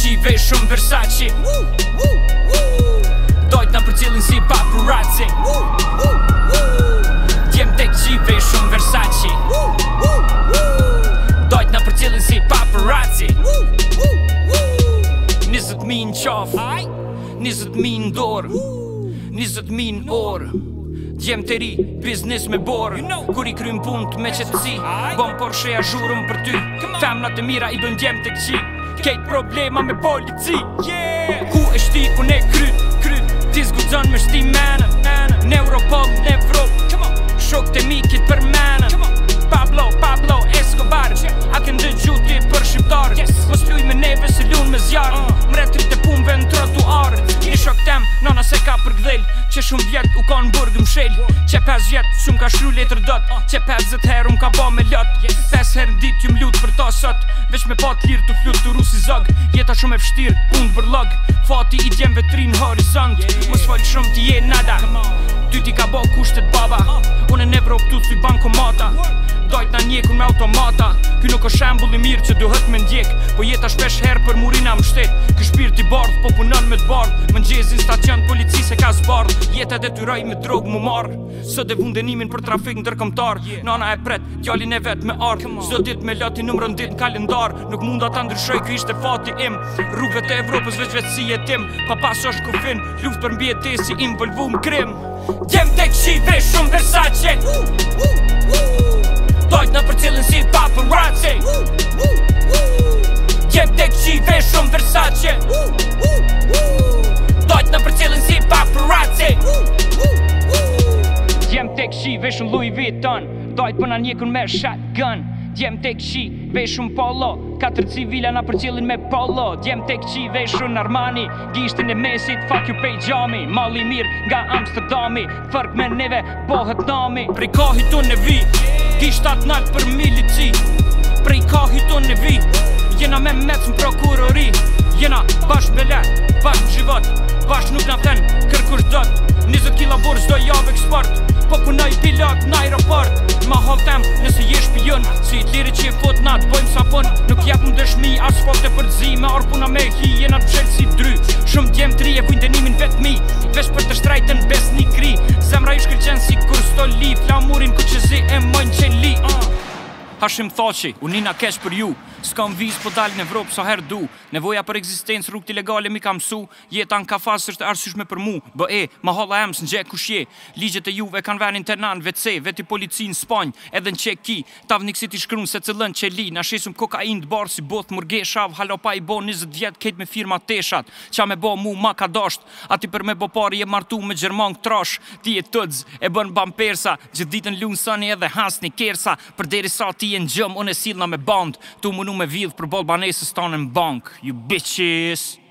qi veshëm Versace. Dojt na përcjellin si paparazzi. Djem tek qi veshëm Versace. Dojt na përcjellin si paparazzi. 20.000 qaf, 20.000 dorë, 20.000 orë. Djem të ri, biznis me borë. Kur I krym punt me qetësi, bon Porsche a zhurëm për ty. Femnat e mira I bën djem të këqi. Kejt problema me polici. Ku e shti unë e kry, ti zgudzon me shti menën. Në Europol, në Evropë, shok të mikit për menën. Pablo Escobar, a kënë dëgju ti për shqiptarët. Mos fluj me neve se lun me zjarën. Mretrit e punve në trotuarët. Një shok tem, nona se ka për gdhel. Që shumë vjet u ka në burg m'shel. Që 5 vjet shumë ka shru letër dot. Që 50 herë ka ba me lot. 5 herë dit ju m'lut për ta sot. Veç me pa t'lirë të flut të rusi zog. Jeta shumë e fështir, unë bërlog. Fati I djem vetrin horizont. Mos fol shumë ti je nada. Ty ti ka ba kushtet baba. Unë në Evropë tu si bankomata. Dojt na njekun me automata. Ky nuk o shembull I mirë që duhet me ndjek. Po jeta shpesh herë për murina më shtet. Ky shpirt I bardh po punon me t'bardh. Mëngjezin stacion polici se ka zbardh. Jeta detyroj me drog mu marr. Sot e vundenimin për trafik ndërkombëtar. Nana e pret, djalin e vet me ardh. Çdo ditë me lati numrën dit në kalendar. Nuk munda ta ndryshoj, ky ishte fati im. Rrugët e Evropës veç si jetim. Pa pas është kufin, luft për mbijetesi involvum krim. Djem tek qi veshëm Versace. Dojt na përcjellin si paparazzi. Djem tek qi veshëm Versace. Dojt na përcjellin si paparazzi. Djem tek qi veshëm Louis Vuitton. Dojt për na njekun me shotgun. Djem tek qi veshëm Polo. 4 civila na përcjellin me polo. Djem tek qi veshëm Armani. Gishtin e mesit, fuck you pej gjami. Malli mirë nga Amsterdami. Fërk me neve, bohet nami. Prej kahit unë e vi, gishtat nalt për milici. Prej kahit unë e vi, jena me mec në prokurori. Jena bashk me le, bashk në život. Bashk nuk na fen, kërkush dot. 20 kila burë çdo javë eksport. Po punoj pilot në aeroport. Ma haltem nëse je shpion. Si Hitleri që fot na t'bojmë sapon. Nuk jep më dëshmi, asfalt e përzi. Me orë puna me hi, jena t'pshel si dry. Shumë djem t'ri e vujnë denimin vetëmi. Vesh për të shtrajten bes një kri. Zemra ju shkëlqen si kur stoli. Flamurin ku qëzi e mojnë qeli. Hashim Thaçi, unina keq për ju. S'kam vizë po dal në Evropë sa herë du. Nevoja për ekzistencë rrugët ilegale mi ka mësu. Jeta në kafas është arsyeshme për mu. Ma halla em s'ngje kush je. Ligjet e juve kanë venin tenan, WC, veti polici në Spanjë, edhe në Çeki. Tavniksit I shkruan se cëllën qeli. Na shesum kokain të barë si both murgeshav. Halo pa I bo 20 vjet kejt me firma teshat. Qa me bo mu ma ka dasht. Ati për me bo pari e martu me Gjerman trash. Ti e tëdz, e bën bampersa. Gjithë ditën lunë sani edhe hasni kersa. Për deri sa ti e në gjëm, unë e silna me band. Tu mënu me vidh për bol banesës tonë në bank. You bitches.